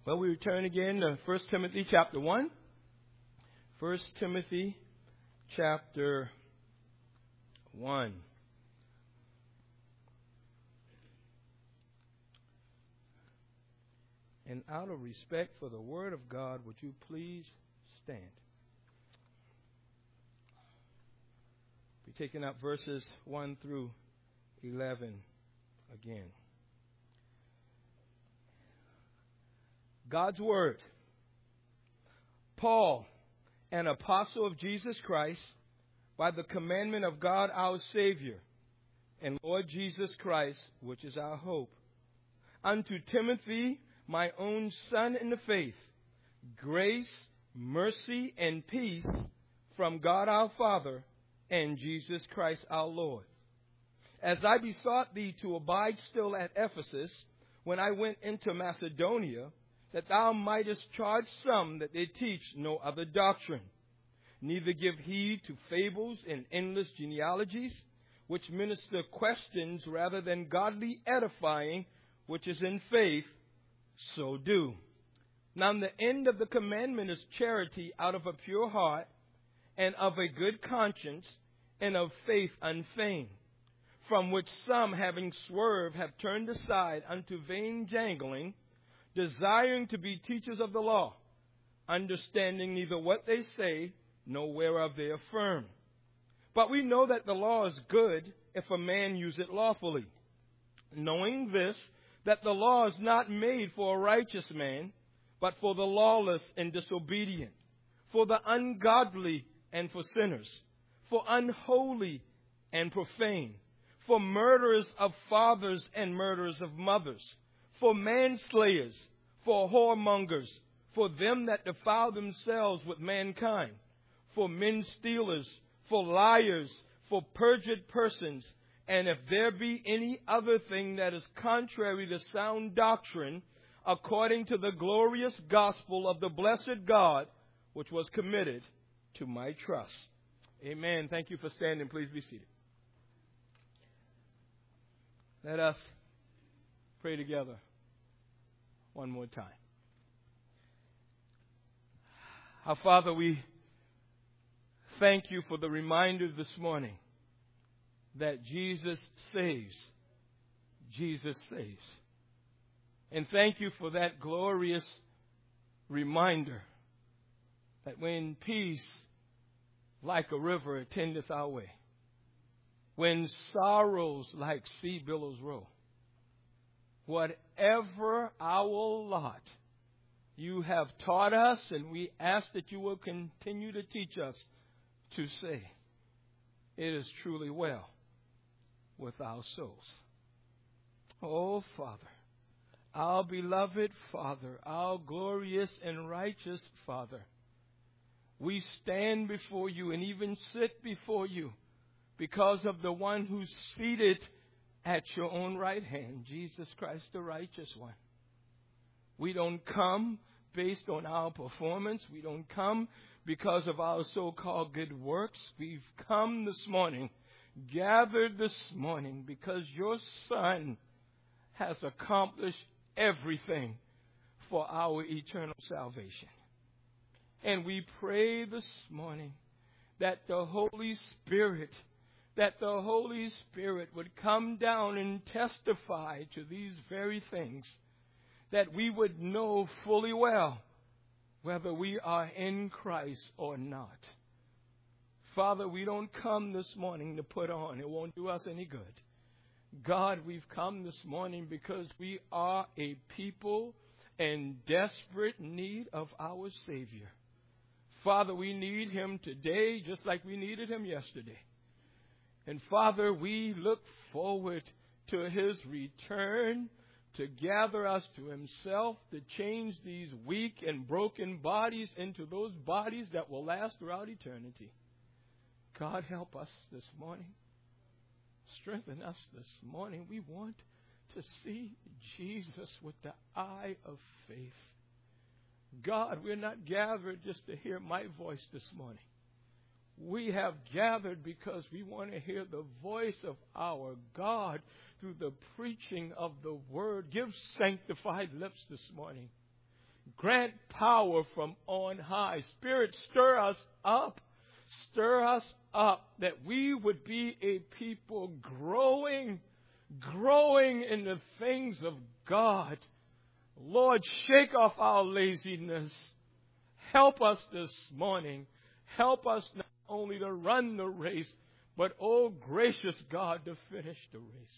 Well, we return again to 1 Timothy chapter 1. 1 Timothy chapter 1. And out of respect for the Word of God, would you please stand? We're taking up verses 1 through 11 again. God's Word. Paul, an apostle of Jesus Christ, by the commandment of God our Savior, and Lord Jesus Christ, which is our hope, unto Timothy, my own son in the faith, grace, mercy, and peace from God our Father and Jesus Christ our Lord. As I besought thee to abide still at Ephesus, when I went into Macedonia, that thou mightest charge some that they teach no other doctrine, neither give heed to fables and endless genealogies, which minister questions rather than godly edifying, which is in faith, so do. Now the end of the commandment is charity out of a pure heart, and of a good conscience, and of faith unfeigned, from which some, having swerved, have turned aside unto vain jangling, desiring to be teachers of the law, understanding neither what they say, nor whereof they affirm. But we know that the law is good if a man use it lawfully, knowing this, that the law is not made for a righteous man, but for the lawless and disobedient, for the ungodly and for sinners, for unholy and profane, for murderers of fathers and murderers of mothers, for manslayers, for whoremongers, for them that defile themselves with mankind, for men stealers, for liars, for perjured persons, and if there be any other thing that is contrary to sound doctrine, according to the glorious gospel of the blessed God, which was committed to my trust. Amen. Thank you for standing. Please be seated. Let us pray together one more time. Our Father, we thank you for the reminder this morning that Jesus saves. Jesus saves. And thank you for that glorious reminder that when peace like a river attendeth our way, when sorrows like sea billows roll, whatever our lot, you have taught us, and we ask that you will continue to teach us to say, it is truly well with our souls. Oh, Father, our beloved Father, our glorious and righteous Father, we stand before you and even sit before you because of the one who's seated at your own right hand, Jesus Christ, the righteous one. We don't come based on our performance. We don't come because of our so-called good works. We've come this morning, gathered this morning, because your Son has accomplished everything for our eternal salvation. And we pray this morning that the Holy Spirit would come down and testify to these very things, that we would know fully well whether we are in Christ or not. Father, we don't come this morning to put on. It won't do us any good. God, we've come this morning because we are a people in desperate need of our Savior. Father, we need Him today just like we needed Him yesterday. And Father, we look forward to His return to gather us to Himself, to change these weak and broken bodies into those bodies that will last throughout eternity. God, help us this morning. Strengthen us this morning. We want to see Jesus with the eye of faith. God, we're not gathered just to hear my voice this morning. We have gathered because we want to hear the voice of our God through the preaching of the Word. Give sanctified lips this morning. Grant power from on high. Spirit, stir us up. Stir us up that we would be a people growing in the things of God. Lord, shake off our laziness. Help us this morning. Help us not only to run the race, but, oh gracious God, to finish the race.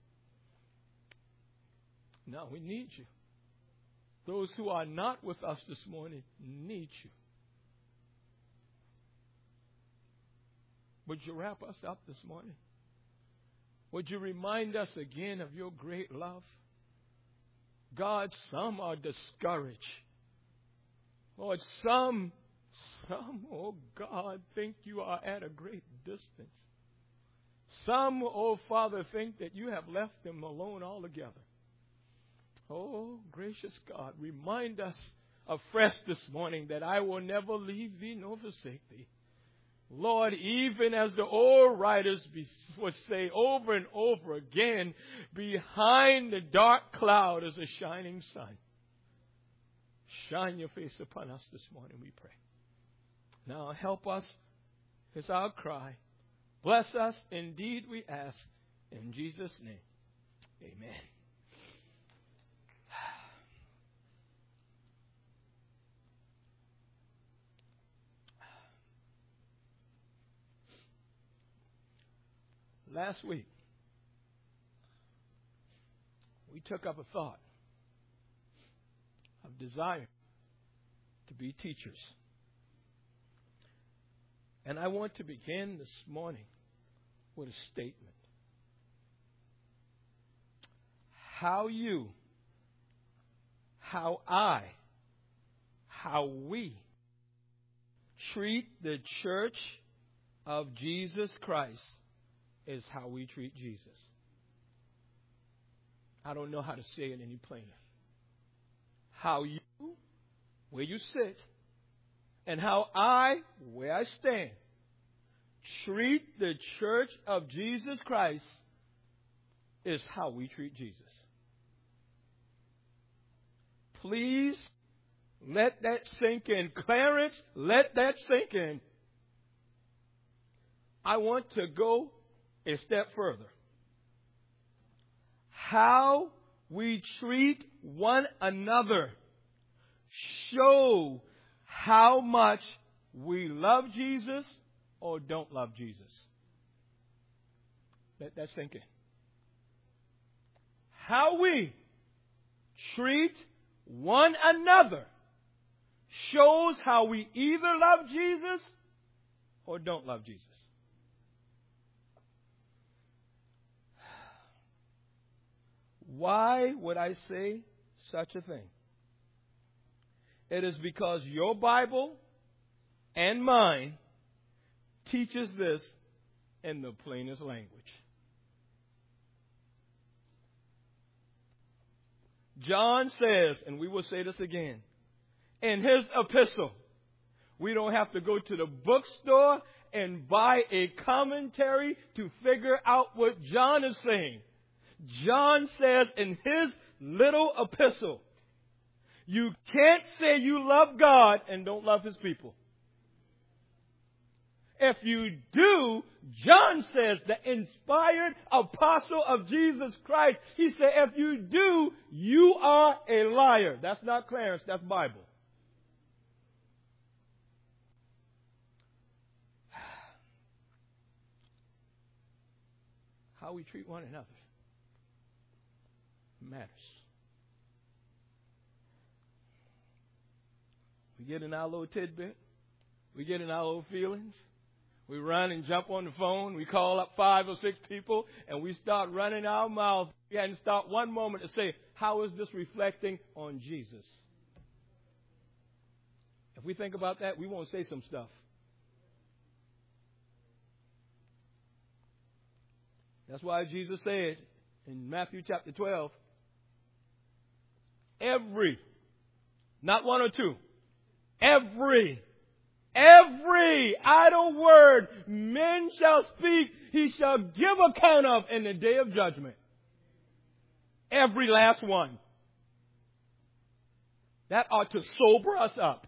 Now we need you. Those who are not with us this morning need you. Would you wrap us up this morning? Would you remind us again of your great love? God, some are discouraged. Lord, some, oh God, think you are at a great distance. Some, oh Father, think that you have left them alone altogether. Oh, gracious God, remind us afresh this morning that I will never leave thee nor forsake thee. Lord, even as the old writers would say over and over again, behind the dark cloud is a shining sun. Shine your face upon us this morning, we pray. Now help us is our cry. Bless us indeed, we ask. In Jesus' name, amen. Last week, we took up a thought of desire to be teachers. And I want to begin this morning with a statement. How we treat the church of Jesus Christ is how we treat Jesus. I don't know how to say it any plainer. How you, where you sit, and how I, where I stand, treat the church of Jesus Christ is how we treat Jesus. Please let that sink in. Clarence, let that sink in. I want to go a step further. How we treat one another show how much we love Jesus or don't love Jesus. Let that sink in. How we treat one another shows how we either love Jesus or don't love Jesus. Why would I say such a thing? It is because your Bible and mine teaches this in the plainest language. John says, and we will say this again, in his epistle, we don't have to go to the bookstore and buy a commentary to figure out what John is saying. John says in his little epistle, you can't say you love God and don't love His people. If you do, John says, the inspired apostle of Jesus Christ, he said, if you do, you are a liar. That's not Clarence, that's Bible. How we treat one another matters. We get in our little tidbit. We get in our little feelings. We run and jump on the phone. We call up 5 or 6 people, and we start running our mouth. We hadn't stopped one moment to say, how is this reflecting on Jesus? If we think about that, we won't say some stuff. That's why Jesus said in Matthew chapter 12, every, not 1 or 2, every idle word men shall speak, he shall give account of in the day of judgment. Every last one. That ought to sober us up.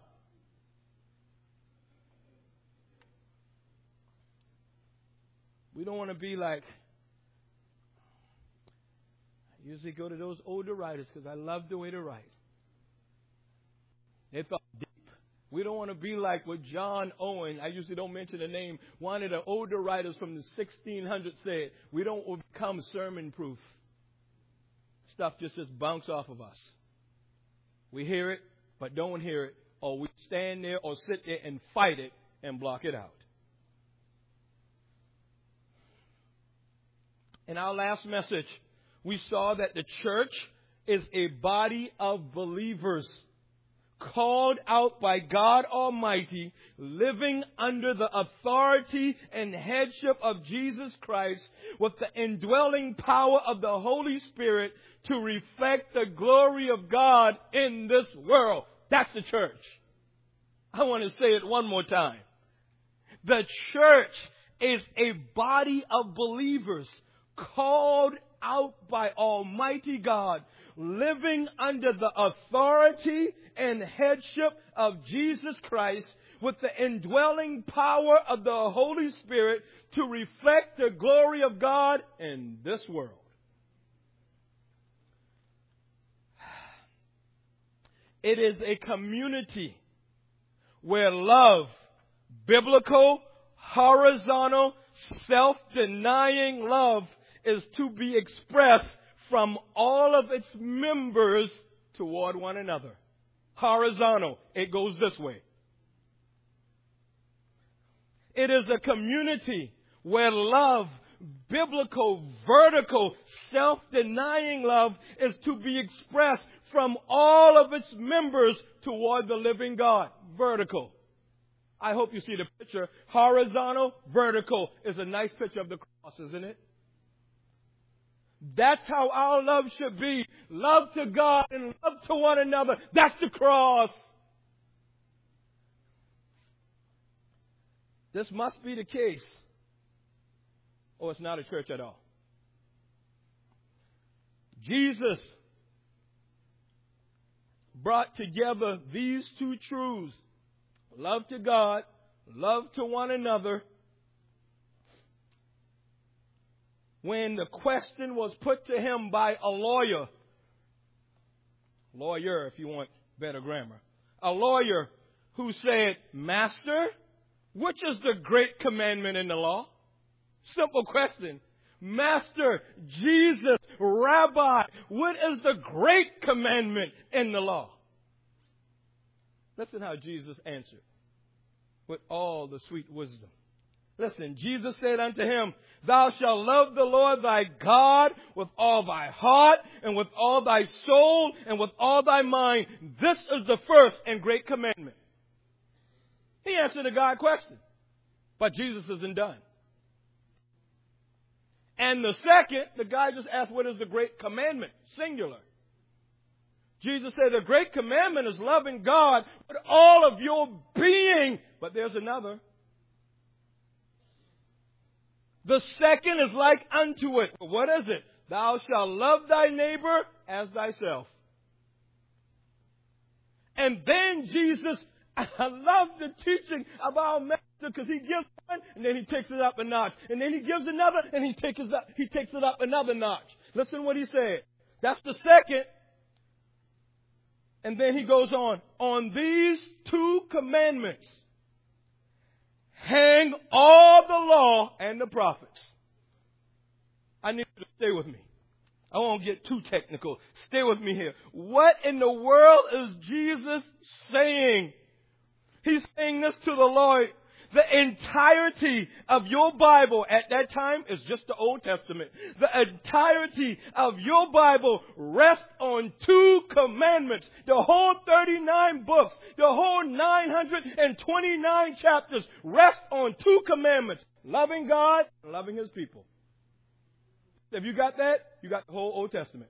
We don't want to be like, I usually go to those older writers because I love the way they write. They thought deep. We don't want to be like what John Owen, I usually don't mention the name, one of the older writers from the 1600s said. We don't become sermon proof. Stuff just bounce off of us. We hear it, but don't hear it, or we stand there or sit there and fight it and block it out. In our last message, we saw that the church is a body of believers called out by God Almighty, living under the authority and headship of Jesus Christ with the indwelling power of the Holy Spirit to reflect the glory of God in this world. That's the church. I want to say it one more time. The church is a body of believers called out by Almighty God, living under the authority and headship of Jesus Christ with the indwelling power of the Holy Spirit to reflect the glory of God in this world. It is a community where love, biblical, horizontal, self-denying love is to be expressed from all of its members toward one another. Horizontal, it goes this way. It is a community where love, biblical, vertical, self-denying love is to be expressed from all of its members toward the living God. Vertical. I hope you see the picture. Horizontal, vertical is a nice picture of the cross, isn't it? That's how our love should be. Love to God and love to one another. That's the cross. This must be the case, or it's not a church at all. Jesus brought together these two truths. Love to God, love to one another. When the question was put to him by a lawyer if you want better grammar, a lawyer who said, Master, which is the great commandment in the law? Simple question. Master, Jesus, Rabbi, what is the great commandment in the law? Listen how Jesus answered with all the sweet wisdom. Listen, Jesus said unto him, Thou shalt love the Lord thy God with all thy heart and with all thy soul and with all thy mind. This is the first and great commandment. He answered a God question. But Jesus isn't done. And the second, the guy just asked, what is the great commandment? Singular. Jesus said the great commandment is loving God with all of your being. But there's another. The second is like unto it. What is it? Thou shalt love thy neighbor as thyself. And then Jesus, I love the teaching of our Master because he gives one and then he takes it up a notch. And then he gives another and he takes it up another notch. Listen what he said. That's the second. And then he goes on these two commandments hang all the law and the prophets. I need you to stay with me. I won't get too technical. Stay with me here. What in the world is Jesus saying? He's saying this to the Lord. The entirety of your Bible at that time is just the Old Testament. The entirety of your Bible rests on two commandments. The whole 39 books, the whole 929 chapters rest on two commandments. Loving God and loving His people. If you got that, you got the whole Old Testament.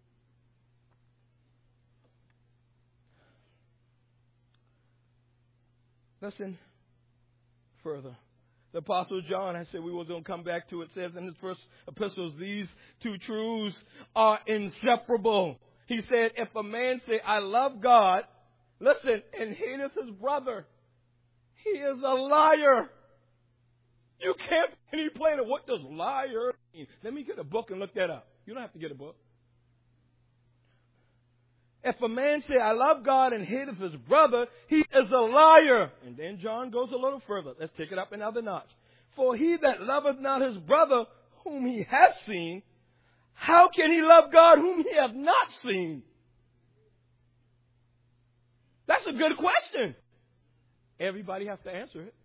Listen further. The Apostle John, I said we was going to come back to it, says in his first epistles, these two truths are inseparable. He said, if a man say, I love God, listen, and hateth his brother, he is a liar. You can't be any plainer. What does liar mean? Let me get a book and look that up. You don't have to get a book. If a man say, I love God and hateth his brother, he is a liar. And then John goes a little further. Let's take it up another notch. For he that loveth not his brother whom he hath seen, how can he love God whom he hath not seen? That's a good question. Everybody has to answer it.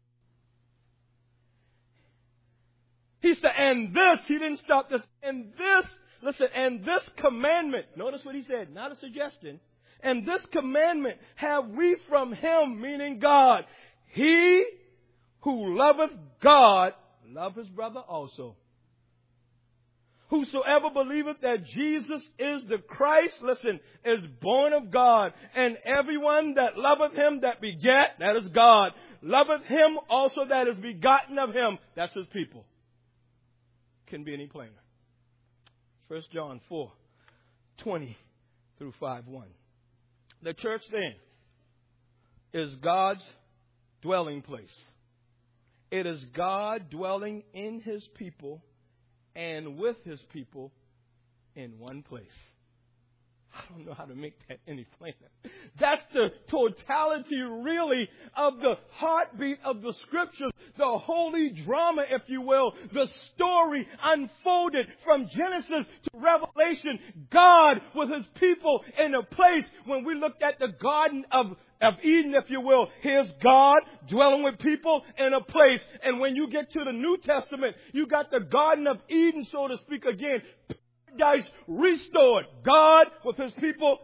He said, and this, he didn't stop this, and this, listen, and this commandment, notice what he said, not a suggestion, and this commandment have we from him, meaning God. He who loveth God, love his brother also. Whosoever believeth that Jesus is the Christ, listen, is born of God. And everyone that loveth him that begat, that is God, loveth him also that is begotten of him, that's his people. Can be any plainer. 1 John 4:20 through 5:1. The church then is God's dwelling place. It is God dwelling in his people and with his people in one place. I don't know how to make that any plainer. That's the totality, really, of the heartbeat of the Scriptures, the holy drama, if you will, the story unfolded from Genesis to Revelation. God with his people in a place. When we looked at the Garden of Eden, if you will, here's God dwelling with people in a place. And when you get to the New Testament, you got the Garden of Eden, so to speak, again. Paradise restored. God with his people.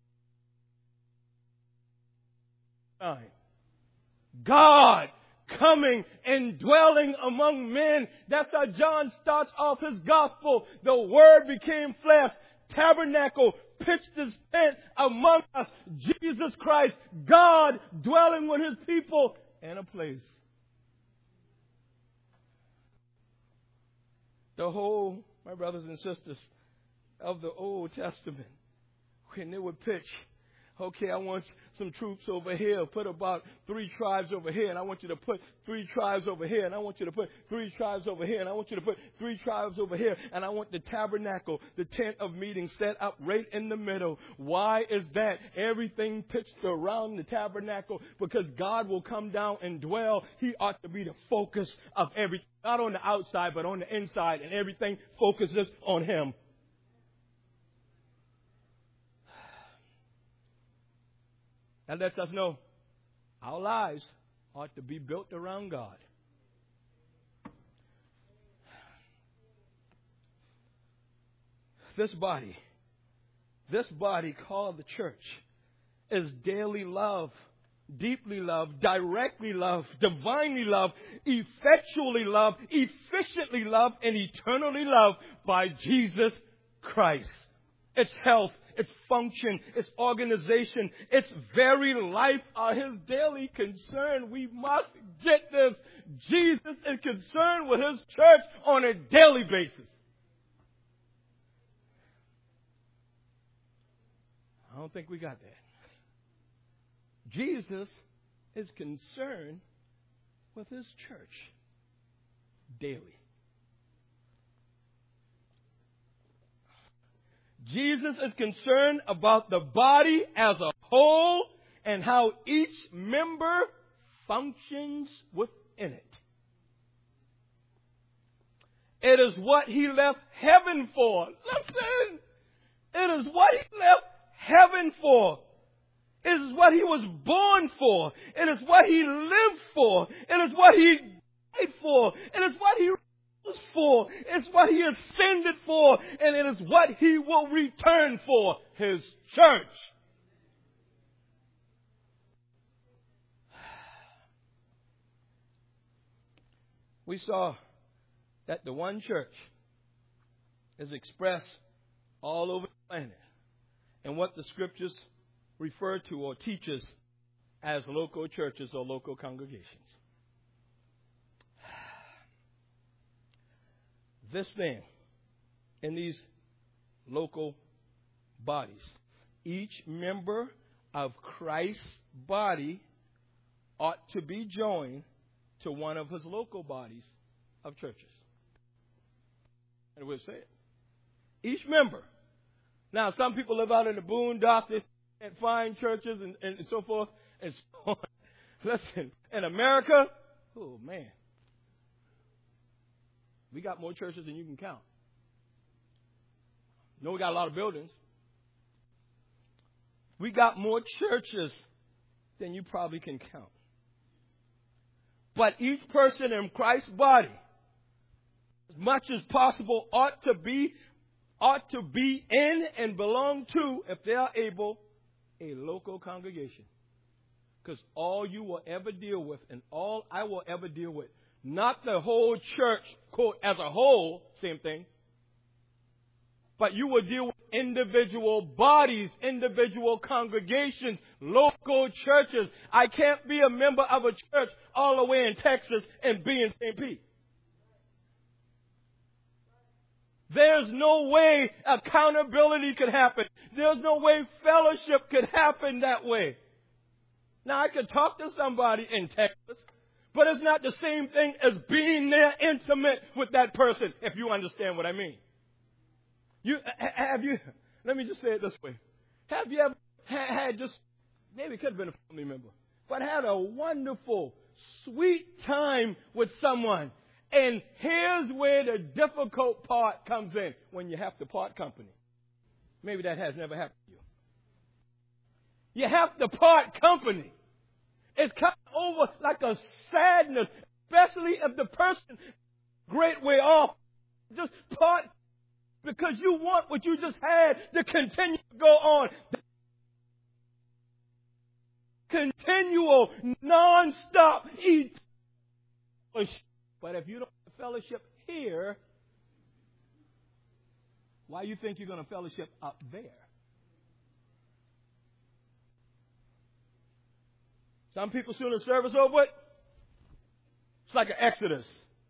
God coming and dwelling among men. That's how John starts off his gospel. The Word became flesh, tabernacle, pitched his tent among us. Jesus Christ, God dwelling with his people in a place. The whole, my brothers and sisters, of the Old Testament, when they would pitch, okay, I want some troops over here, put about 3 tribes over here, and I want you to put 3 tribes over here, and I want you to put 3 tribes over here, and I want you to put 3 tribes over here, and I want the tabernacle, the tent of meeting, set up right in the middle. Why is that? Everything pitched around the tabernacle, because God will come down and dwell. He ought to be the focus of everything, not on the outside, but on the inside, and everything focuses on him. That lets us know our lives ought to be built around God. This body called the church is daily loved, deeply loved, directly loved, divinely loved, effectually loved, efficiently loved, and eternally loved by Jesus Christ. Its health, its function, its organization, its very life are his daily concern. We must get this. Jesus is concerned with his church on a daily basis. I don't think we got that. Jesus is concerned with his church daily. Jesus is concerned about the body as a whole and how each member functions within it. It is what he left heaven for. Listen! It is what he left heaven for. It is what he was born for. It is what he lived for. It is what he died for. It is what he for. It's what he ascended for, and it is what he will return for, his church. We saw that the one church is expressed all over the planet in what the Scriptures refer to or teach us as local churches or local congregations. This thing, in these local bodies, each member of Christ's body ought to be joined to one of his local bodies of churches. And we'll say it. Each member. Now, some people live out in the boondocks. They can't find churches and so forth and so on. Listen, in America, oh, man, we got more churches than you can count. No, we got a lot of buildings. We got more churches than you probably can count. But each person in Christ's body, as much as possible, ought to be in and belong to, if they are able, a local congregation. Because all you will ever deal with, and all I will ever deal with, not the whole church, quote, as a whole, same thing, but you will deal with individual bodies, individual congregations, local churches. I can't be a member of a church all the way in Texas and be in St. Pete. There's no way accountability could happen. There's no way fellowship could happen that way. Now, I could talk to somebody in Texas, but it's not the same thing as being there intimate with that person, if you understand what I mean. Let me just say it this way. Have you ever had just, maybe it could have been a family member, but had a wonderful, sweet time with someone? And here's where the difficult part comes in, when you have to part company. Maybe that has never happened to you. You have to part company. It's come over like a sadness, especially if the person great way off. Just part because you want what you just had to continue to go on. Continual, non-stop, but if you don't fellowship here, why do you think you're going to fellowship up there? Some people, soon as service over with, it's like an exodus.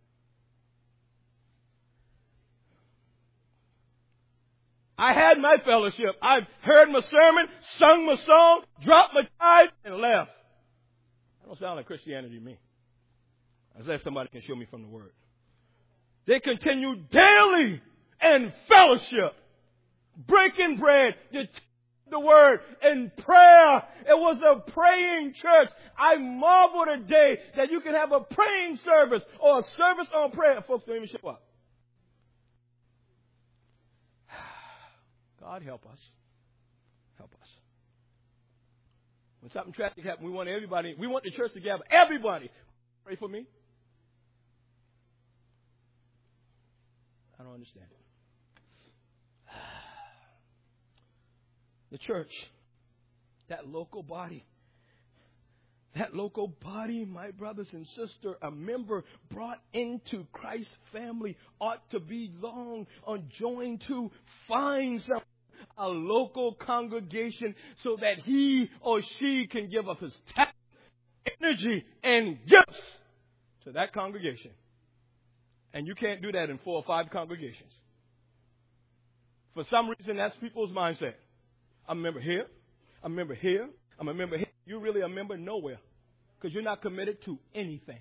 I had my fellowship. I heard my sermon, sung my song, dropped my tithe, and left. That don't sound like Christianity to me. Unless somebody can show me from the Word. They continue daily in fellowship, breaking bread, the Word, in prayer. It was a praying church. I marvel today that you can have a praying service or a service on prayer and folks don't even show up. God help us. Help us. When something tragic happens, we want the church to gather. Everybody, pray for me. I don't understand it. The church, that local body, my brothers and sisters, a member brought into Christ's family ought to belong or join to, find a local congregation so that he or she can give up his talent, energy, and gifts to that congregation. And you can't do that in 4 or 5 congregations. For some reason, that's people's mindset. I'm a member here. I'm a member here. I'm a member here. You're really a member nowhere because you're not committed to anything.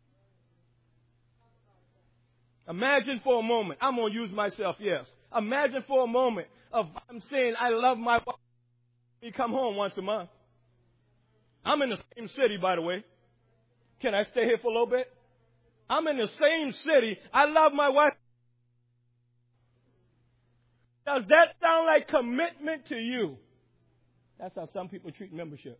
Imagine for a moment. I'm going to use myself, yes. Imagine for a moment of I'm saying I love my wife. You come home once a month. I'm in the same city, by the way. Can I stay here for a little bit? I'm in the same city. I love my wife. Does that sound like commitment to you? That's how some people treat membership.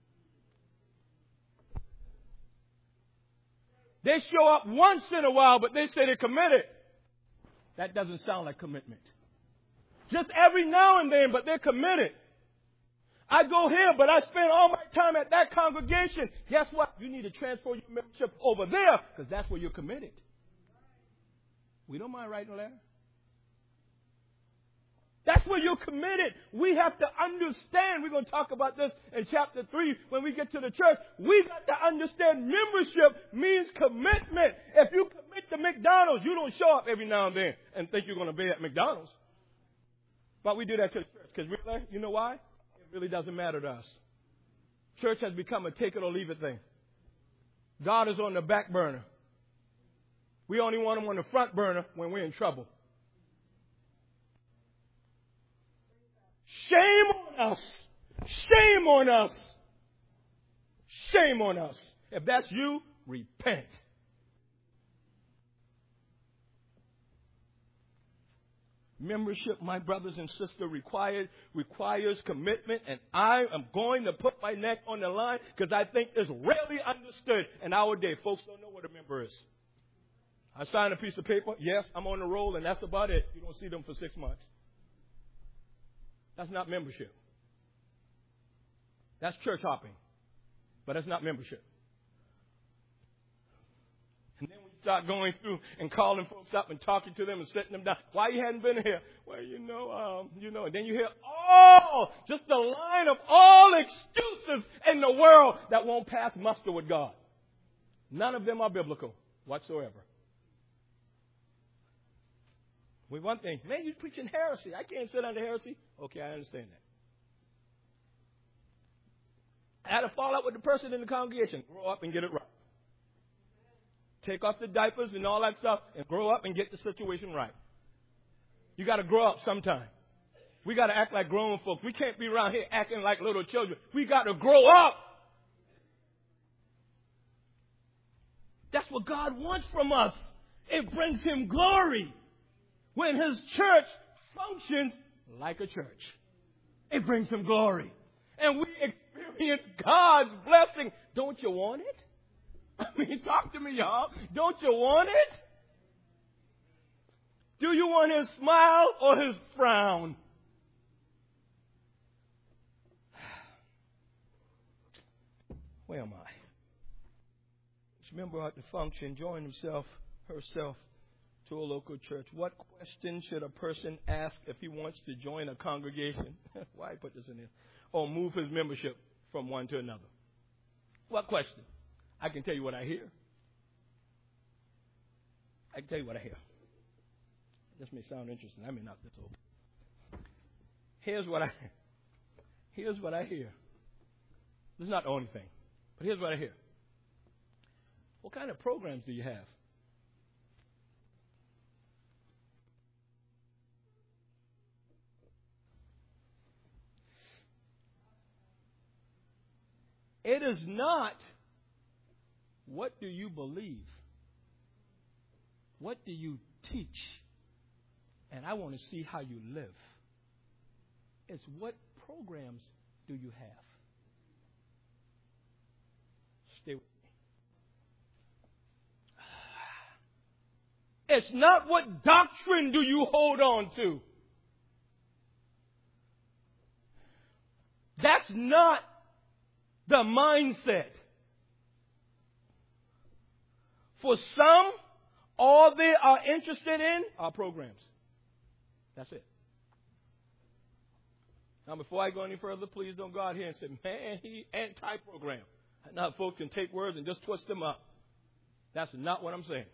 They show up once in a while, but they say they're committed. That doesn't sound like commitment. Just every now and then, but they're committed. I go here, but I spend all my time at that congregation. Guess what? You need to transfer your membership over there because that's where you're committed. We don't mind writing a letter. That's where you're committed. We have to understand. We're going to talk about this in chapter 3 when we get to the church. We've got to understand membership means commitment. If you commit to McDonald's, you don't show up every now and then and think you're going to be at McDonald's. But we do that to the church because really, you know why? It really doesn't matter to us. Church has become a take it or leave it thing. God is on the back burner. We only want him on the front burner when we're in trouble. Shame on us. Shame on us. Shame on us. If that's you, repent. Membership, my brothers and sisters, requires commitment, and I am going to put my neck on the line because I think it's rarely understood in our day. Folks don't know what a member is. I sign a piece of paper. Yes, I'm on the roll, and that's about it. You don't see them for 6 months. That's not membership. That's church hopping, but that's not membership. And then we start going through and calling folks up and talking to them and setting them down. Why you hadn't been here? Well, and then you hear just the line of all excuses in the world that won't pass muster with God. None of them are biblical whatsoever. One thing, man, you're preaching heresy. I can't sit under heresy. Okay, I understand that. I had a fallout with the person in the congregation. Grow up and get it right. Take off the diapers and all that stuff and grow up and get the situation right. You got to grow up sometime. We got to act like grown folks. We can't be around here acting like little children. We got to grow up. That's what God wants from us. It brings him glory. When his church functions like a church, it brings him glory. And we experience God's blessing. Don't you want it? I mean, talk to me, y'all. Don't you want it? Do you want his smile or his frown? Where am I? Each member at the function joined herself to a local church. What question should a person ask if he wants to join a congregation? Why put this in here? Or move his membership from one to another? What question? I can tell you what I hear. This may sound interesting. I may not. This over. Here's what I hear. This is not the only thing, but here's what I hear. What kind of programs do you have? It is not what do you believe? What do you teach? And I want to see how you live. It's what programs do you have? Stay with me. It's not what doctrine do you hold on to. That's not the mindset. For some, all they are interested in are programs. That's it. Now, before I go any further, please don't go out here and say, man, he anti-program. Now, folks can take words and just twist them up. That's not what I'm saying.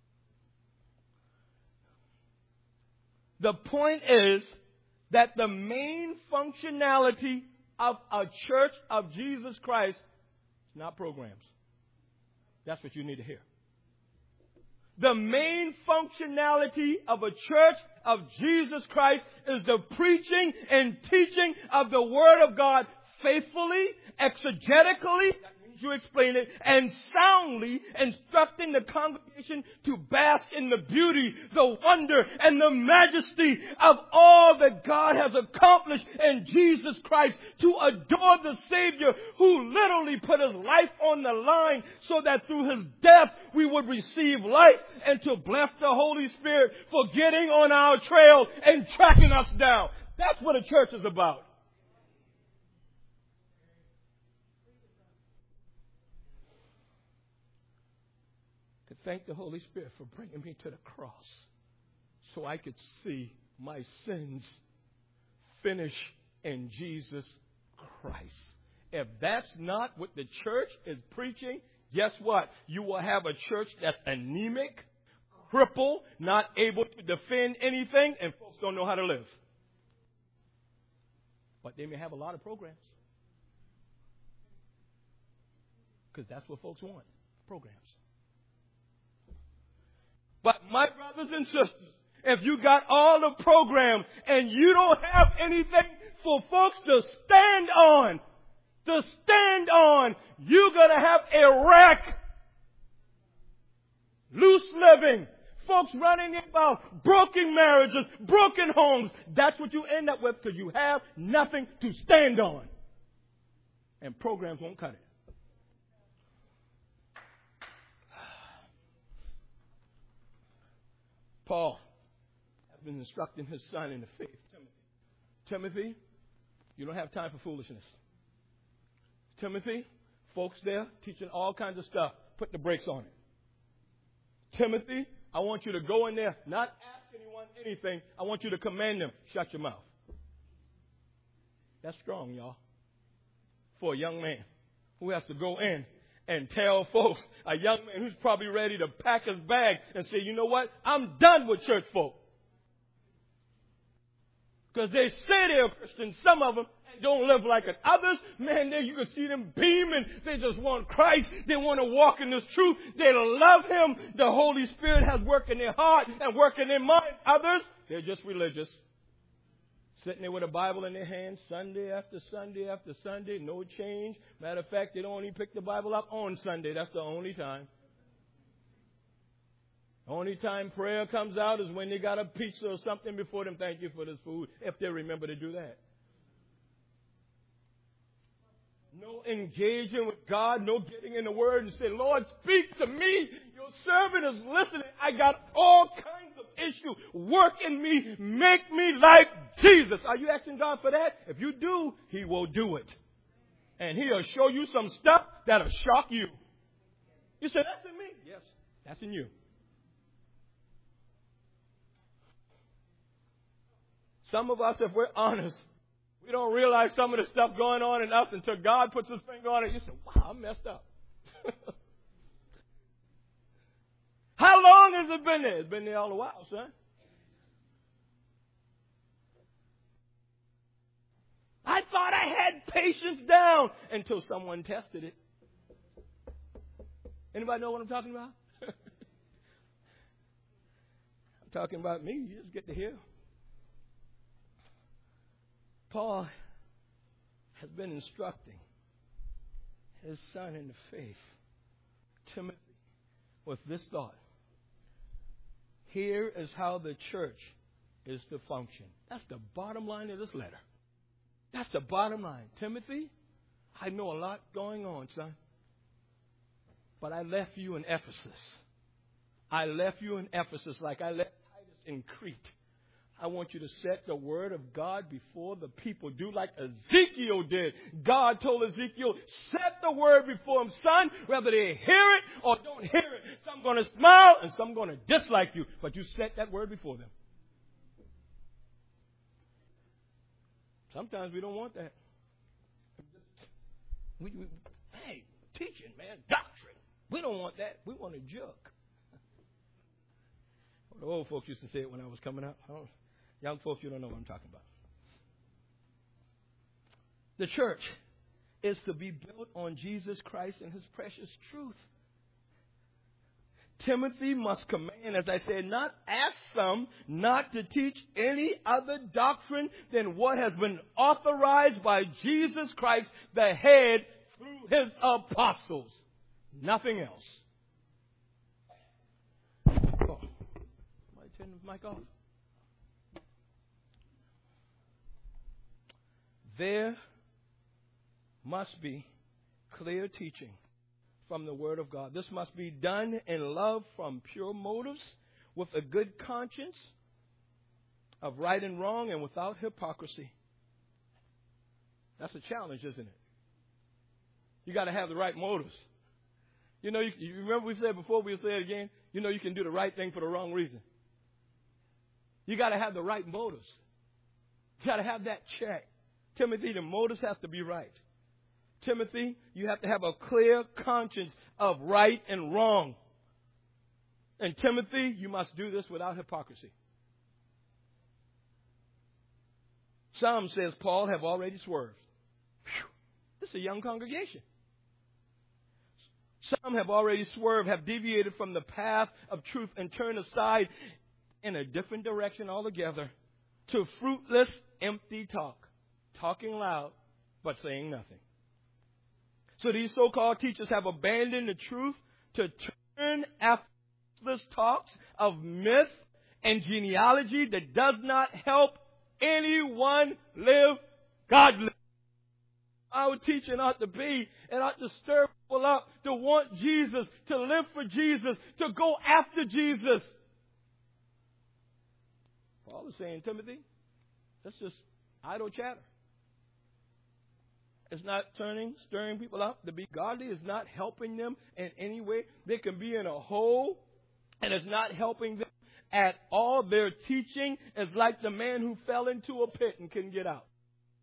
The point is that the main functionality of a church of Jesus Christ is not programs. That's what you need to hear. The main functionality of a church of Jesus Christ is the preaching and teaching of the Word of God faithfully, exegetically, that means you explain it, and soundly instructing the congregation to bask in the beauty, the wonder, and the majesty of all that God has accomplished in Jesus Christ, to adore the Savior who literally put his life on the line so that through his death we would receive life, and to bless the Holy Spirit for getting on our trail and tracking us down. That's what a church is about. Thank the Holy Spirit for bringing me to the cross so I could see my sins finish in Jesus Christ. If that's not what the church is preaching, guess what? You will have a church that's anemic, crippled, not able to defend anything, and folks don't know how to live. But they may have a lot of programs. Because that's what folks want, programs. But my brothers and sisters, if you got all the programs and you don't have anything for folks to stand on, you're going to have a wreck. Loose living. Folks running their mouth. Broken marriages. Broken homes. That's what you end up with because you have nothing to stand on. And programs won't cut it. Paul has been instructing his son in the faith, Timothy, you don't have time for foolishness. Timothy, folks there teaching all kinds of stuff. Put the brakes on it. Timothy, I want you to go in there, not ask anyone anything. I want you to command them. Shut your mouth. That's strong, y'all. For a young man who has to go in and tell folks, a young man who's probably ready to pack his bag and say, you know what? I'm done with church folk. Because they say they're Christians, some of them, and don't live like it. Others, man, there you can see them beaming. They just want Christ. They want to walk in this truth. They love Him. The Holy Spirit has worked in their heart and worked in their mind. Others, they're just religious. Sitting there with a Bible in their hand, Sunday after Sunday after Sunday, no change. Matter of fact, they don't even pick the Bible up on Sunday. That's the only time. Only time prayer comes out is when they got a pizza or something before them. Thank you for this food, if they remember to do that. No engaging with God, no getting in the Word and saying, Lord, speak to me. Your servant is listening. I got all kinds of issues. Work in me. Make me like Jesus. Are you asking God for that? If you do, He will do it. And He'll show you some stuff that'll shock you. You say, that's in me. Yes, that's in you. Some of us, if we're honest, we don't realize some of the stuff going on in us until God puts His finger on it. You say, wow, I messed up. How long has it been there? It's been there all a while, son. I thought I had patience down until someone tested it. Anybody know what I'm talking about? I'm talking about me. You just get to hear. Paul has been instructing his son in the faith, Timothy, with this thought. Here is how the church is to function. That's the bottom line of this letter. That's the bottom line. Timothy, I know a lot going on, son. But I left you in Ephesus. I left you in Ephesus like I left Titus in Crete. I want you to set the word of God before the people. Do like Ezekiel did. God told Ezekiel, set the word before them, son, whether they hear it or don't hear it. Some going to smile and some going to dislike you. But you set that word before them. Sometimes we don't want that. Hey, teaching, man, doctrine. We don't want that. We want a joke. The old folks used to say it when I was coming up. Young folks, you don't know what I'm talking about. The church is to be built on Jesus Christ and His precious truth. Timothy must command, as I said, ask some not to teach any other doctrine than what has been authorized by Jesus Christ, the head, through His apostles. Nothing else. Oh, I turn the mic off. There must be clear teaching from the Word of God. This must be done in love from pure motives, with a good conscience of right and wrong, and without hypocrisy. That's a challenge, isn't it? You got to have the right motives. You know, you remember we said before, we'll say it again, you know you can do the right thing for the wrong reason. You got to have the right motives. You got to have that check. Timothy, the motives have to be right. Timothy, you have to have a clear conscience of right and wrong. And Timothy, you must do this without hypocrisy. Some, says Paul, have already swerved. Whew. This is a young congregation. Some have already swerved, have deviated from the path of truth and turned aside in a different direction altogether to fruitless, empty talk. Talking loud, but saying nothing. So these so-called teachers have abandoned the truth to turn after this talks of myth and genealogy that does not help anyone live godly. Our teaching ought to be, and ought to stir people up to want Jesus, to live for Jesus, to go after Jesus. Paul is saying, Timothy, that's just idle chatter. It's not stirring people up to be godly. It's not helping them in any way. They can be in a hole, and it's not helping them at all. Their teaching is like the man who fell into a pit and couldn't get out.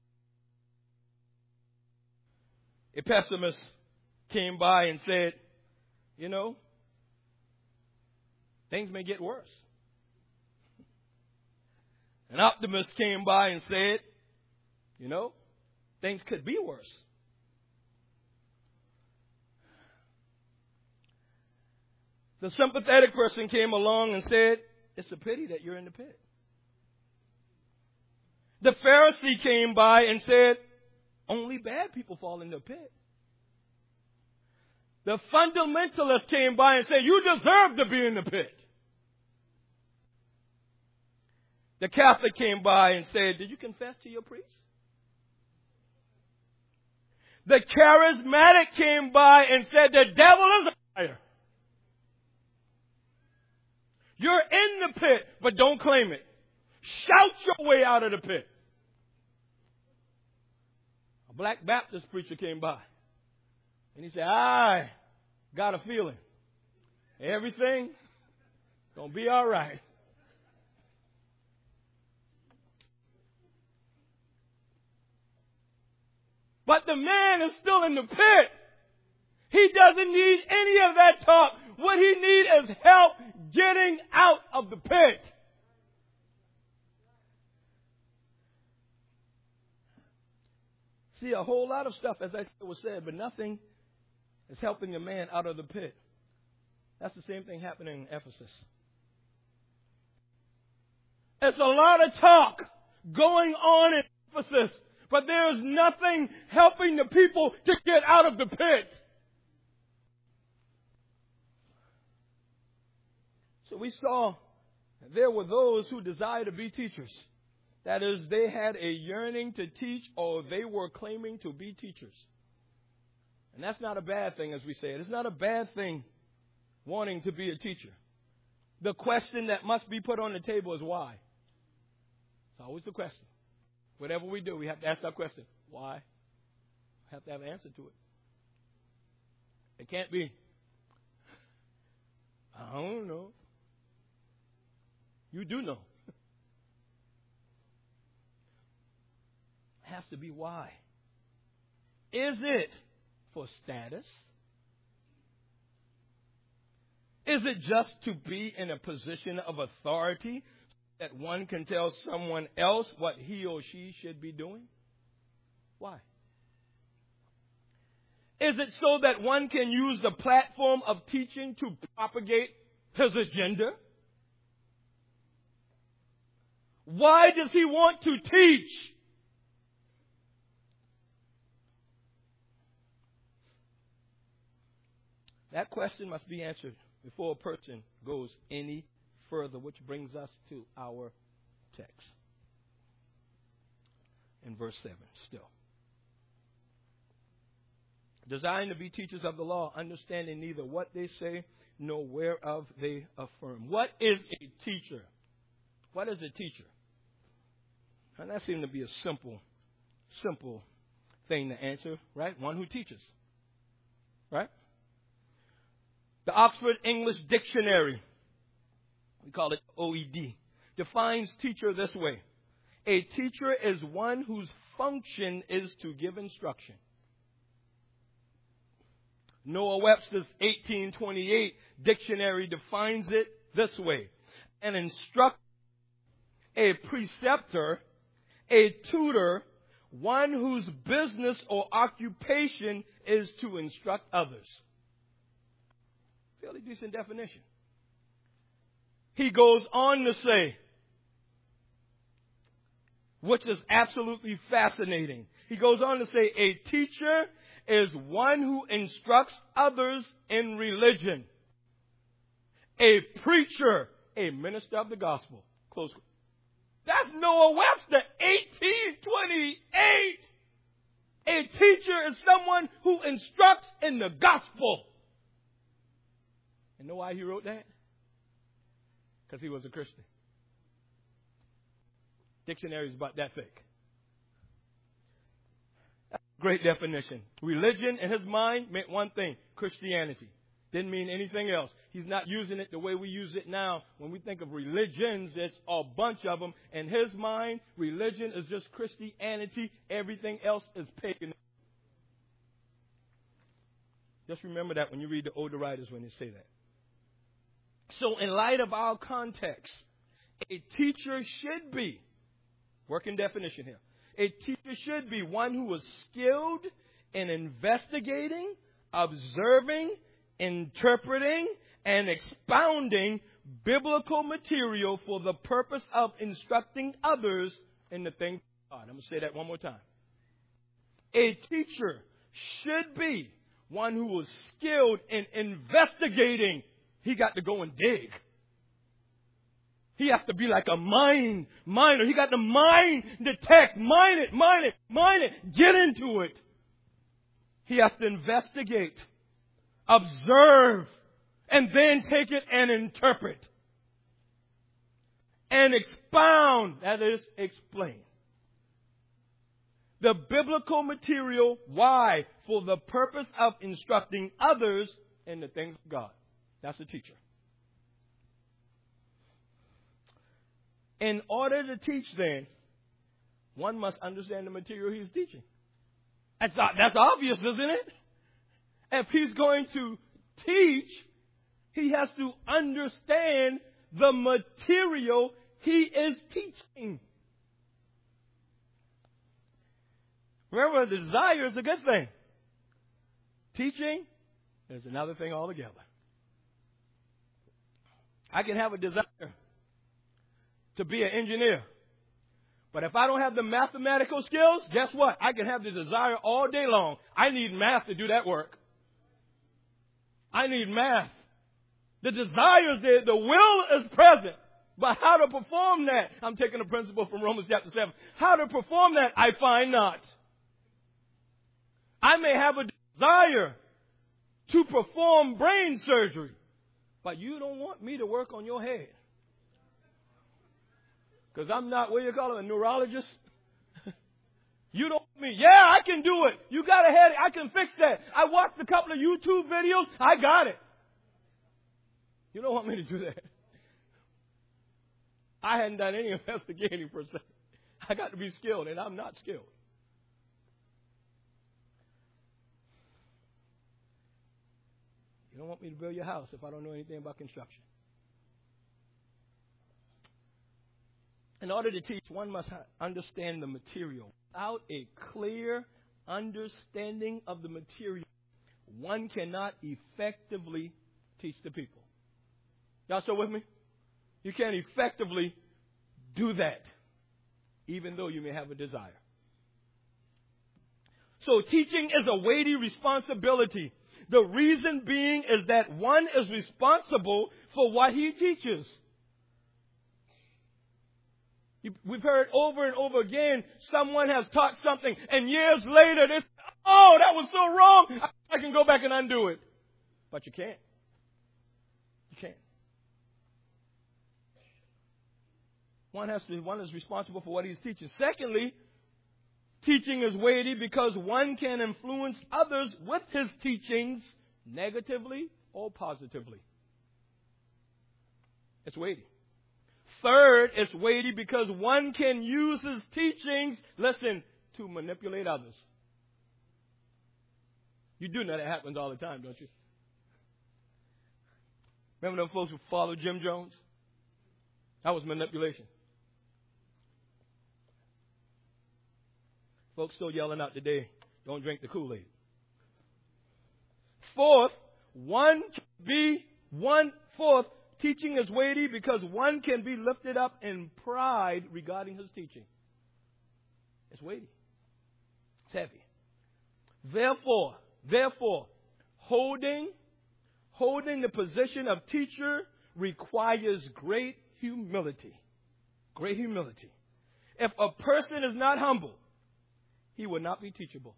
A pessimist came by and said, you know, things may get worse. An optimist came by and said, you know, things could be worse. The sympathetic person came along and said, it's a pity that you're in the pit. The Pharisee came by and said, only bad people fall in the pit. The fundamentalist came by and said, you deserve to be in the pit. The Catholic came by and said, did you confess to your priest? The charismatic came by and said, the devil is a liar. You're in the pit, but don't claim it. Shout your way out of the pit. A Black Baptist preacher came by, and he said, I got a feeling everything gonna be all right. But the man is still in the pit. He doesn't need any of that talk. What he needs is help getting out of the pit. See, a whole lot of stuff, as I was said, but nothing is helping a man out of the pit. That's the same thing happening in Ephesus. There's a lot of talk going on in Ephesus, but there is nothing helping the people to get out of the pit. So we saw there were those who desired to be teachers. That is, they had a yearning to teach, or they were claiming to be teachers. And that's not a bad thing, as we say it. It's not a bad thing wanting to be a teacher. The question that must be put on the table is why. It's always the question. Whatever we do, we have to ask that question. Why? We have to have an answer to it. It can't be, I don't know. You do know. It has to be why. Is it for status? Is it just to be in a position of authority that one can tell someone else what he or she should be doing? Why? Is it so that one can use the platform of teaching to propagate his agenda? Why does he want to teach? That question must be answered before a person goes any further, which brings us to our text. In verse 7 still. Desiring to be teachers of the law, understanding neither what they say nor whereof they affirm. What is a teacher? What is a teacher? And that seems to be a simple thing to answer, right? One who teaches, right? The Oxford English Dictionary, we call it OED, defines teacher this way. A teacher is one whose function is to give instruction. Noah Webster's 1828 dictionary defines it this way. An instructor, a preceptor, a tutor, one whose business or occupation is to instruct others. Fairly decent definition. He goes on to say, which is absolutely fascinating. He goes on to say, a teacher is one who instructs others in religion. A preacher, a minister of the gospel. Close. That's Noah Webster, 1828. A teacher is someone who instructs in the gospel. You know why he wrote that? Because he was a Christian. Dictionary is about that thick. That's a great definition. Religion, in his mind, meant one thing: Christianity. Didn't mean anything else. He's not using it the way we use it now. When we think of religions, there's a bunch of them. In his mind, religion is just Christianity. Everything else is pagan. Just remember that when you read the older writers when they say that. So in light of our context, a teacher should be, working definition here, a teacher should be one who is skilled in investigating, observing, interpreting, and expounding biblical material for the purpose of instructing others in the things of God. I'm going to say that one more time. A teacher should be one who is skilled in investigating. He got to go and dig. He has to be like a miner. He got to mine the text. Mine it. Get into it. He has to investigate, observe, and then take it and interpret. And expound, that is, explain. The biblical material, why? For the purpose of instructing others in the things of God. That's a teacher. In order to teach, then, one must understand the material he's teaching. That's obvious, isn't it? If he's going to teach, he has to understand the material he is teaching. Remember, the desire is a good thing. Teaching is another thing altogether. I can have a desire to be an engineer. But if I don't have the mathematical skills, guess what? I can have the desire all day long. I need math to do that work. I need math. The desire is there. The will is present. But how to perform that? I'm taking a principle from Romans chapter 7. How to perform that, I find not. I may have a desire to perform brain surgery, but you don't want me to work on your head. Because I'm not, what do you call it, a neurologist? You don't want me. Yeah, I can do it. You got a headache. I can fix that. I watched a couple of YouTube videos. I got it. You don't want me to do that. I hadn't done any investigating per se. I got to be skilled, and I'm not skilled. You don't want me to build your house if I don't know anything about construction. In order to teach, one must understand the material. Without a clear understanding of the material, one cannot effectively teach the people. Y'all still with me? You can't effectively do that, even though you may have a desire. So teaching is a weighty responsibility. The reason being is that one is responsible for what he teaches. We've heard over and over again, someone has taught something, and years later, they say, oh, that was so wrong, I can go back and undo it. But you can't. You can't. One is responsible for what he's teaching. Secondly, teaching is weighty because one can influence others with his teachings negatively or positively. It's weighty. Third, it's weighty because one can use his teachings, listen, to manipulate others. You do know that happens all the time, don't you? Remember them folks who followed Jim Jones? That was manipulation. Folks still yelling out today, don't drink the Kool-Aid. Fourth, one can be 1/4, teaching is weighty because one can be lifted up in pride regarding his teaching. It's weighty. It's heavy. Therefore, holding the position of teacher requires great humility. Great humility. If a person is not humble, he will not be teachable.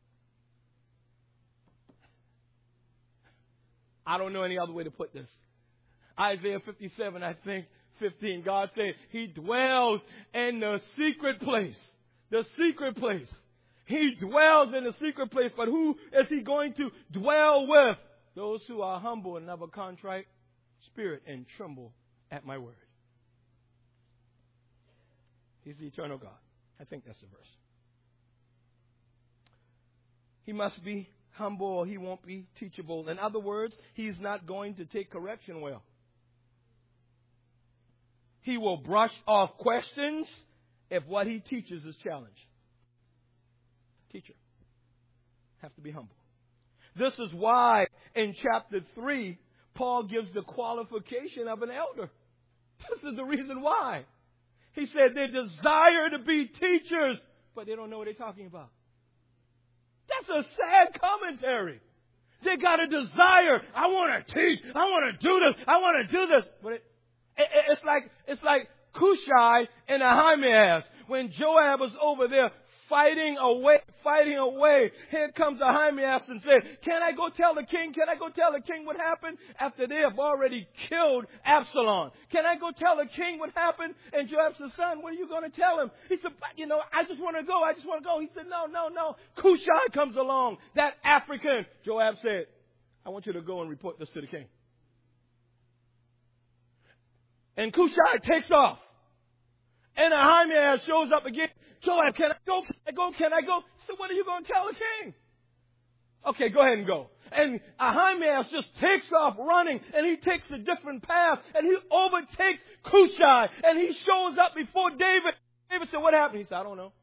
I don't know any other way to put this. Isaiah 57, I think, 15. God said, He dwells in the secret place. The secret place. He dwells in the secret place. But who is He going to dwell with? Those who are humble and have a contrite spirit and tremble at my word. He's the eternal God. I think that's the verse. He must be humble or he won't be teachable. In other words, he's not going to take correction well. He will brush off questions if what he teaches is challenged. Teacher. Have to be humble. This is why in chapter 3, Paul gives the qualification of an elder. This is the reason why. He said they desire to be teachers, but they don't know what they're talking about. That's a sad commentary. They got a desire. I want to teach. I want to do this. I want to do this. But it's like Cushai and Ahimaaz. When Joab was over there fighting away. Here comes Ahimaaz and said, can I go tell the king? Can I go tell the king what happened after they have already killed Absalom? Can I go tell the king what happened? And Joab said, son, what are you going to tell him? He said, I just want to go. He said, no. Cushai comes along, that African. Joab said, I want you to go and report this to the king. And Cushai takes off. And Ahimaaz shows up again. Joab, can I go? So what are you going to tell the king? Okay, go ahead and go. And Ahimaaz just takes off running, and he takes a different path, and he overtakes Cushai, and he shows up before David. David said, what happened? He said, I don't know.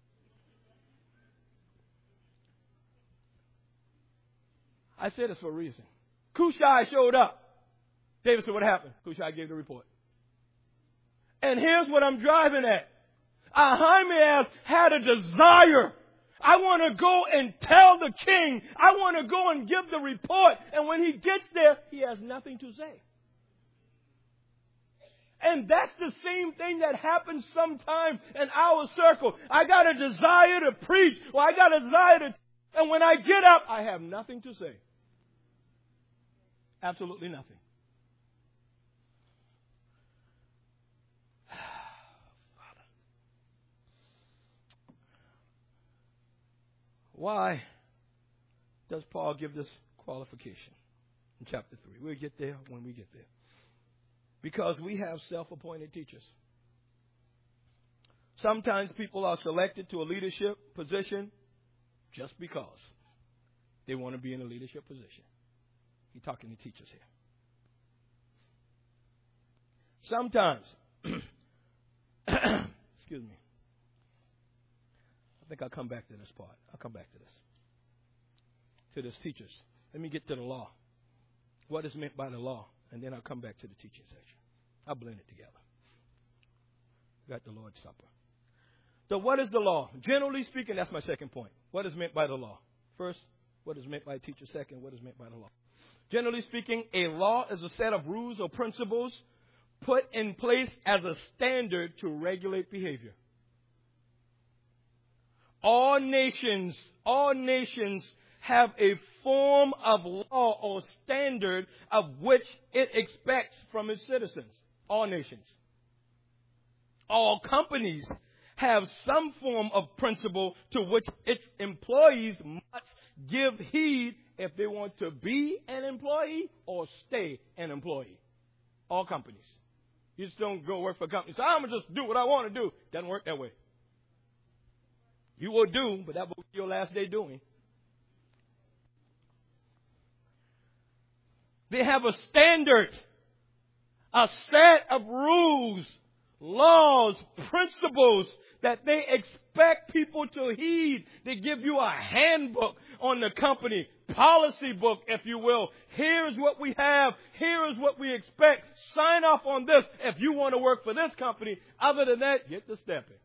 I said this for a reason. Cushai showed up. David said, what happened? Cushai gave the report. And here's what I'm driving at. Ahimaaz had a desire. I want to go and tell the king. I want to go and give the report. And when he gets there, he has nothing to say. And that's the same thing that happens sometimes in our circle. I got a desire to preach, or I got a desire to, and when I get up, I have nothing to say. Absolutely nothing. Why does Paul give this qualification in chapter 3? We'll get there when we get there. Because we have self-appointed teachers. Sometimes people are selected to a leadership position just because they want to be in a leadership position. He's talking to teachers here. Sometimes, excuse me. I think I'll come back to this part. I'll come back to this. To this teachers. Let me get to the law. What is meant by the law? And then I'll come back to the teaching section. I'll blend it together. We got the Lord's Supper. So what is the law? Generally speaking, that's my second point. What is meant by the law? First, what is meant by a teacher? Second, what is meant by the law? Generally speaking, a law is a set of rules or principles put in place as a standard to regulate behavior. All nations have a form of law or standard of which it expects from its citizens. All nations. All companies have some form of principle to which its employees must give heed if they want to be an employee or stay an employee. All companies. You just don't go work for a company. So I'm going to just do what I want to do. Doesn't work that way. You will do, but that will be your last day doing. They have a standard, a set of rules, laws, principles that they expect people to heed. They give you a handbook on the company. policy book, if you will. Here's what we have. Here is what we expect. Sign off on this if you want to work for this company. Other than that, get to stepping.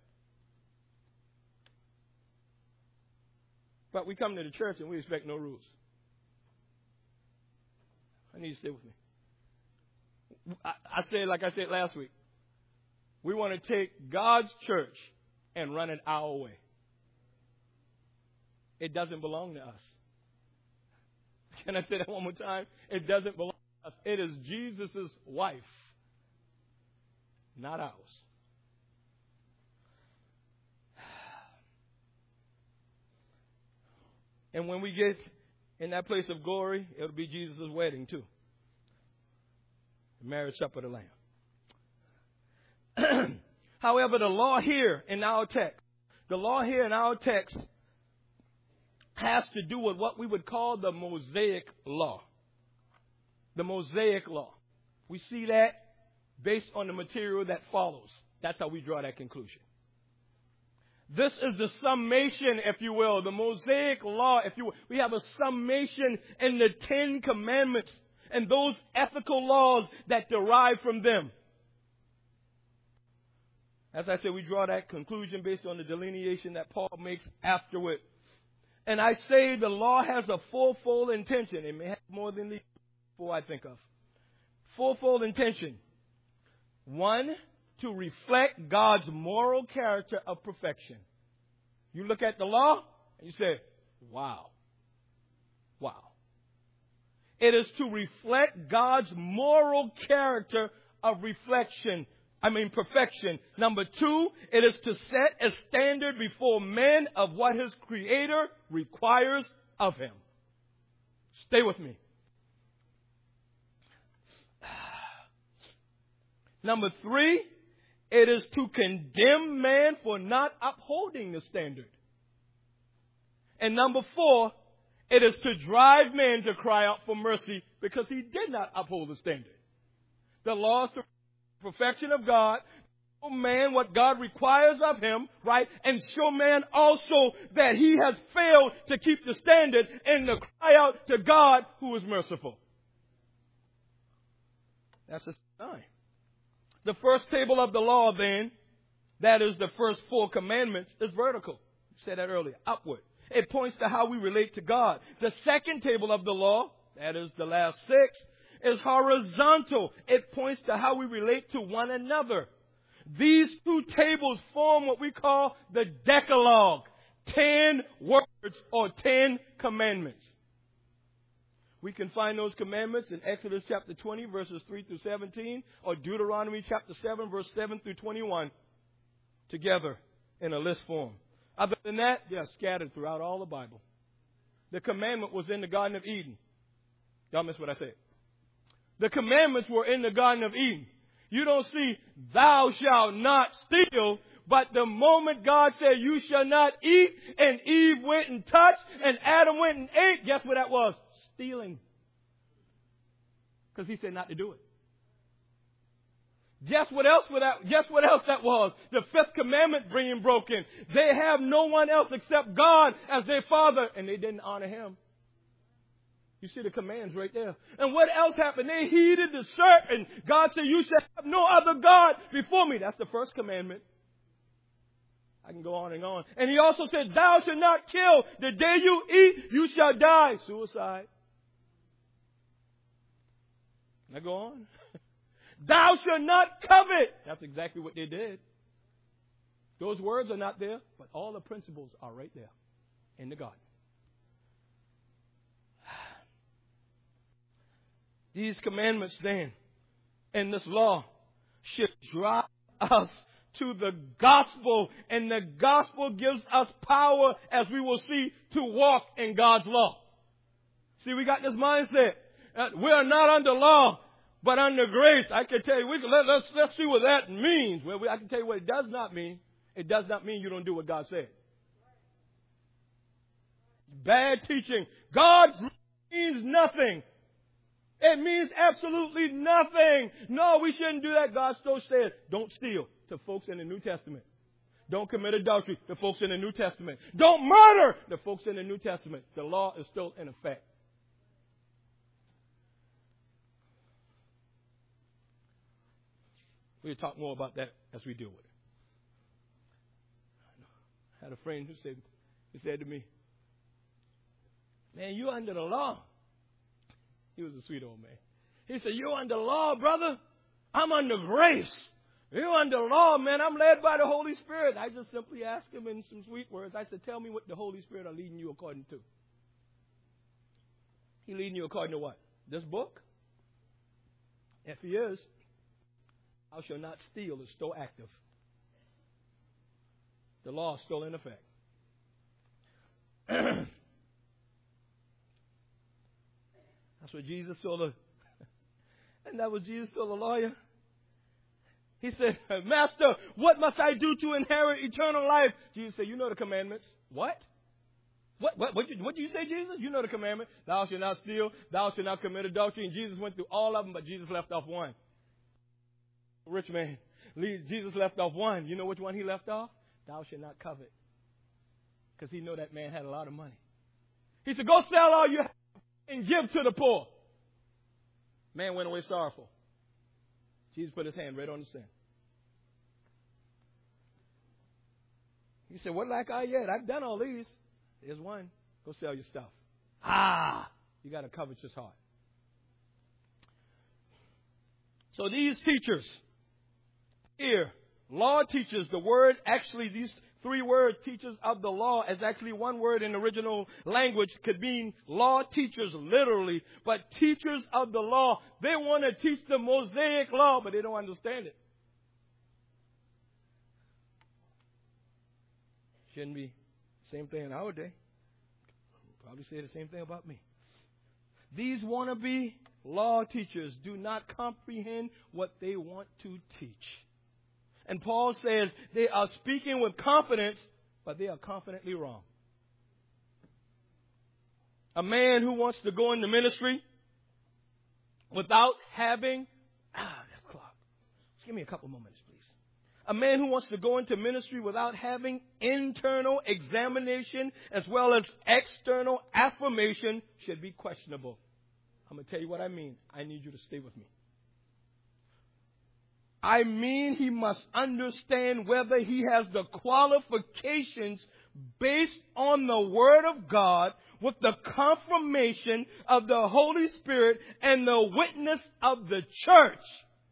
But we come to the church and we expect no rules. I need you to stay with me. I said, like I said last week, we want to take God's church and run it our way. It doesn't belong to us. Can I say that one more time? It doesn't belong to us. It is Jesus' wife, not ours. And when we get in that place of glory, it'll be Jesus' wedding too. The marriage supper of the Lamb. However, the law here in our text has to do with what we would call the Mosaic law. The Mosaic law. We see that based on the material that follows. That's how we draw that conclusion. This is the summation, if you will, the Mosaic law, if you will. We have a summation in the 10 Commandments and those ethical laws that derive from them. As I said, we draw that conclusion based on the delineation that Paul makes afterward. And I say the law has a fourfold intention. It may have more than these four I think of. Fourfold intention. 1, to reflect God's moral character of perfection. You look at the law and you say, wow. Wow. It is to reflect God's moral character of perfection. Number 2, it is to set a standard before men of what his Creator requires of him. Stay with me. Number 3, it is to condemn man for not upholding the standard. And number 4, it is to drive man to cry out for mercy because he did not uphold the standard. The law is the perfection of God, show man what God requires of him, right? And show man also that he has failed to keep the standard and to cry out to God who is merciful. That's a sign. The first table of the law then, that is the first 4 commandments, is vertical. I said that earlier, upward. It points to how we relate to God. The second table of the law, that is the last 6, is horizontal. It points to how we relate to one another. These 2 tables form what we call the Decalogue. 10 words or 10 commandments. We can find those commandments in Exodus chapter 20, verses 3 through 17, or Deuteronomy chapter 7, verse 7 through 21, together in a list form. Other than that, they are scattered throughout all the Bible. The commandment was in the Garden of Eden. Y'all missed what I said. The commandments were in the Garden of Eden. You don't see, thou shalt not steal, but the moment God said, you shall not eat, and Eve went and touched, and Adam went and ate, guess what that was? Stealing. Because he said not to do it. Guess what else that was? The 5th commandment being broken. They have no one else except God as their father, and they didn't honor him. You see the commands right there. And what else happened? They heeded the serpent. God said, you shall have no other God before me. That's the first commandment. I can go on and on. And he also said, thou shalt not kill. The day you eat, you shall die. Suicide. Now go on. Thou shalt not covet. That's exactly what they did. Those words are not there, but all the principles are right there in the garden. These commandments then, and this law, should drive us to the gospel. And the gospel gives us power, as we will see, to walk in God's law. See, we got this mindset. We are not under law, but under grace. I can tell you, let's see what that means. Well, I can tell you what it does not mean. It does not mean you don't do what God said. Bad teaching. God means nothing. It means absolutely nothing. No, we shouldn't do that. God still said, don't steal, to folks in the New Testament. Don't commit adultery, to folks in the New Testament. Don't murder, to folks in the New Testament. The law is still in effect. We'll talk more about that as we deal with it. I had a friend who said to me, man, you're under the law. He was a sweet old man. He said, you're under law, brother. I'm under grace. You're under law, man. I'm led by the Holy Spirit. I just simply asked him in some sweet words. I said, tell me what the Holy Spirit are leading you according to. He leading you according to what? This book? If he is, thou shalt not steal is still active. The law is still in effect. That's what Jesus told her. And that was Jesus told the lawyer. He said, Master, what must I do to inherit eternal life? Jesus said, you know the commandments. What? What do you say, Jesus? You know the commandment. Thou shalt not steal. Thou shalt not commit adultery. And Jesus went through all of them, but Jesus left off one. Rich man. Jesus left off one. You know which one he left off? Thou shalt not covet. Because he knew that man had a lot of money. He said, go sell all you have and give to the poor. Man went away sorrowful. Jesus put his hand right on the sin. He said, what lack I yet? I've done all these. There's one. Go sell your stuff. You got a covetous heart. So these teachers here, law teachers, the word actually, these 3 words, teachers of the law, is actually one word in the original language, could mean law teachers literally, but teachers of the law, they want to teach the Mosaic law, but they don't understand it. Shouldn't be the same thing in our day. Probably say the same thing about me. These wannabe law teachers do not comprehend what they want to teach. And Paul says they are speaking with confidence, but they are confidently wrong. A man who wants to go into ministry without having... that clock. Just give me a couple more minutes, please. A man who wants to go into ministry without having internal examination as well as external affirmation should be questionable. I'm going to tell you what I mean. I need you to stay with me. I mean, he must understand whether he has the qualifications based on the Word of God with the confirmation of the Holy Spirit and the witness of the church.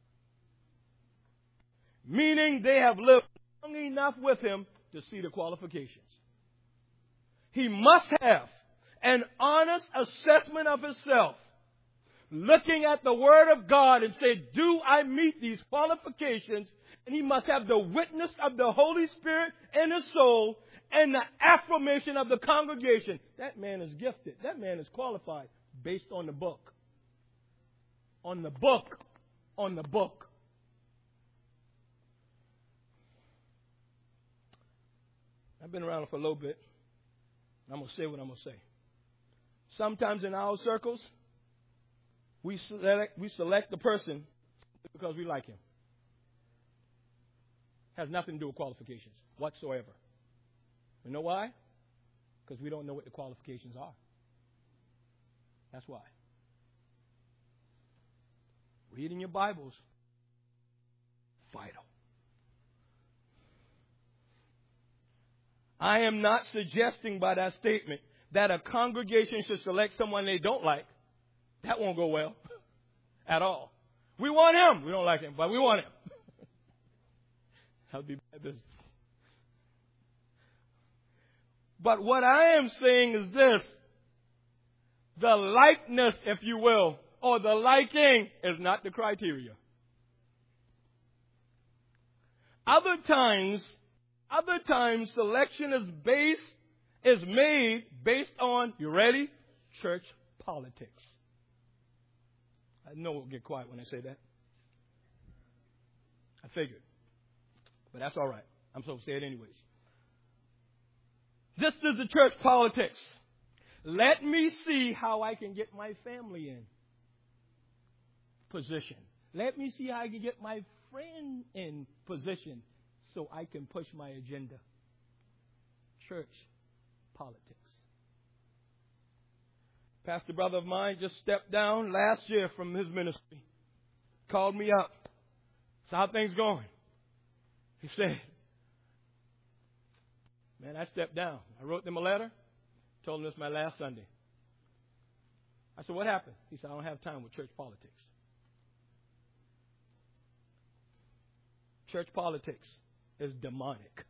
Meaning they have lived long enough with him to see the qualifications. He must have an honest assessment of himself, looking at the Word of God and say, do I meet these qualifications? And he must have the witness of the Holy Spirit in his soul and the affirmation of the congregation. That man is gifted. That man is qualified based on the book. On the book. On the book. I've been around for a little bit. I'm going to say what I'm going to say. Sometimes in our circles, we select the person because we like him. Has nothing to do with qualifications whatsoever. You know why? Because we don't know what the qualifications are. That's why. Reading your Bibles, vital. I am not suggesting by that statement that a congregation should select someone they don't like. That won't go well at all. We want him. We don't like him, but we want him. That would be bad business. But what I am saying is this. The likeness, if you will, or the liking is not the criteria. Other times selection is made based on, you ready? Church politics. I know we'll get quiet when I say that. I figured. But that's all right. I'm supposed to say it anyways. This is the church politics. Let me see how I can get my family in position. Let me see how I can get my friend in position so I can push my agenda. Church politics. Pastor brother of mine just stepped down last year from his ministry. Called me up. So how things going? He said, man, I stepped down. I wrote them a letter, told them this was my last Sunday. I said, what happened? He said, I don't have time with church politics. Church politics is demonic.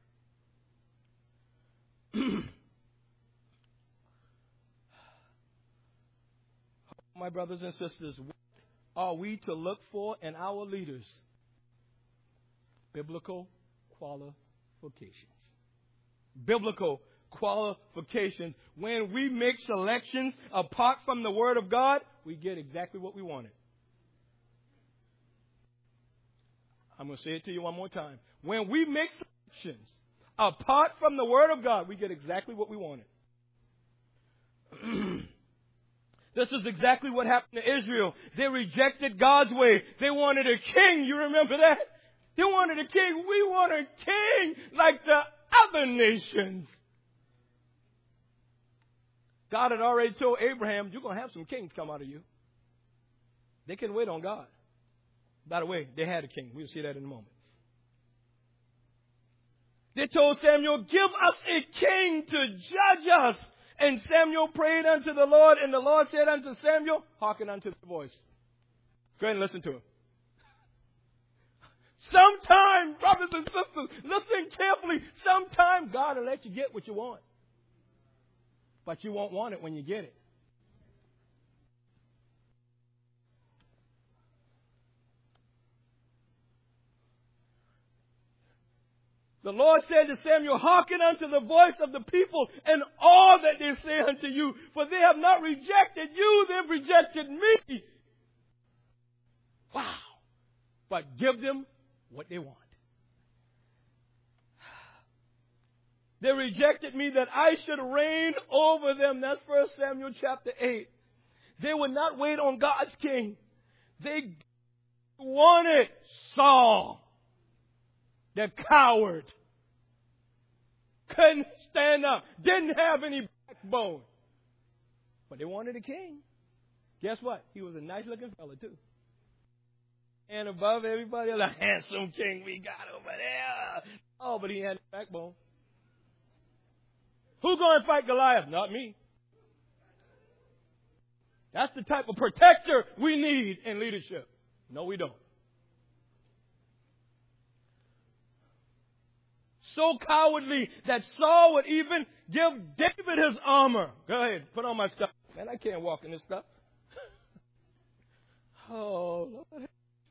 My brothers and sisters, what are we to look for in our leaders? Biblical qualifications. Biblical qualifications. When we make selections apart from the Word of God, we get exactly what we wanted. I'm going to say it to you one more time. When we make selections apart from the Word of God, we get exactly what we wanted. This is exactly what happened to Israel. They rejected God's way. They wanted a king. You remember that? They wanted a king. We want a king like the other nations. God had already told Abraham, you're going to have some kings come out of you. They couldn't wait on God. By the way, they had a king. We'll see that in a moment. They told Samuel, give us a king to judge us. And Samuel prayed unto the Lord, and the Lord said unto Samuel, hearken unto the voice. Go ahead and listen to him. Sometime, brothers and sisters, listen carefully. Sometime God will let you get what you want. But you won't want it when you get it. The Lord said to Samuel, hearken unto the voice of the people and all that they say unto you, for they have not rejected you, they've rejected me. Wow. But give them what they want. They rejected me that I should reign over them. That's 1 Samuel chapter 8. They would not wait on God's king. They wanted Saul, the coward. Couldn't stand up. Didn't have any backbone. But they wanted a king. Guess what? He was a nice looking fella too. And above everybody else, a handsome king we got over there. Oh, but he had a backbone. Who's going to fight Goliath? Not me. That's the type of protector we need in leadership. No, we don't. So cowardly that Saul would even give David his armor. Go ahead, put on my stuff. Man, I can't walk in this stuff. Oh, Lord.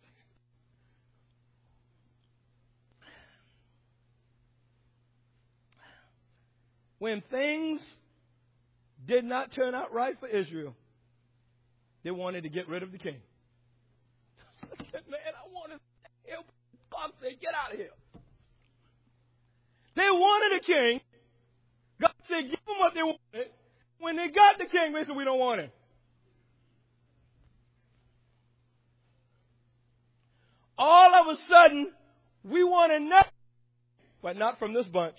When things did not turn out right for Israel, they wanted to get rid of the king. I said, man, I want to help. God said, get out of here. They wanted a king. God said, give them what they wanted. When they got the king, they said, we don't want him. All of a sudden, we wanted nothing, but not from this bunch.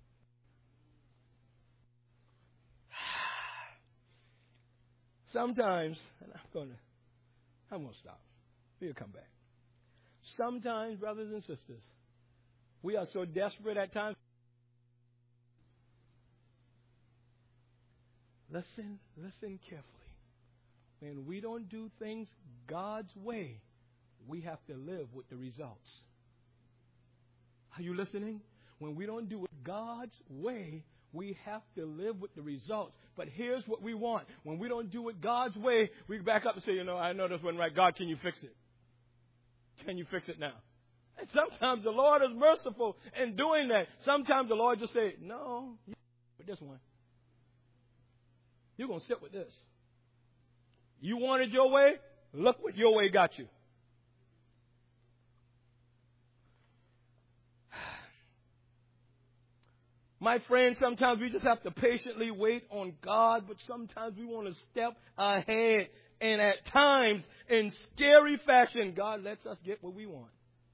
Sometimes, and I'm going to stop. We'll come back. Sometimes, brothers and sisters, we are so desperate at times. Listen carefully. When we don't do things God's way, we have to live with the results. Are you listening? When we don't do it God's way, we have to live with the results. But here's what we want. When we don't do it God's way, we back up and say, I know this wasn't right. God, can you fix it? Can you fix it now? And sometimes the Lord is merciful in doing that. Sometimes the Lord just say, no, you with this one. You're going to sit with this. You wanted your way? Look what your way got you. My friend, sometimes we just have to patiently wait on God, but sometimes we want to step ahead. And at times, in scary fashion, God lets us get what we want.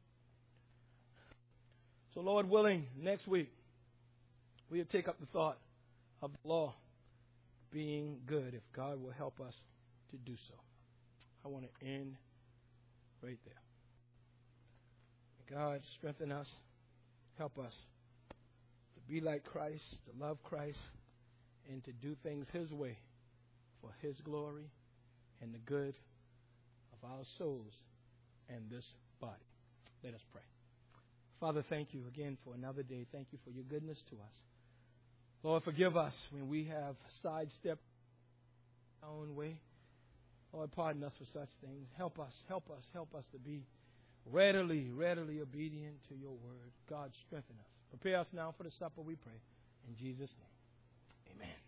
So, Lord willing, next week, we'll take up the thought of the law being good, if God will help us to do so. I want to end right there. God, strengthen us. Help us to be like Christ, to love Christ, and to do things His way for His glory and the good of our souls and this body. Let us pray. Father, thank you again for another day. Thank you for your goodness to us. Lord, forgive us when we have sidestepped our own way. Lord, pardon us for such things. Help us to be readily obedient to your word. God, strengthen us. Prepare us now for the supper, we pray. In Jesus' name, amen.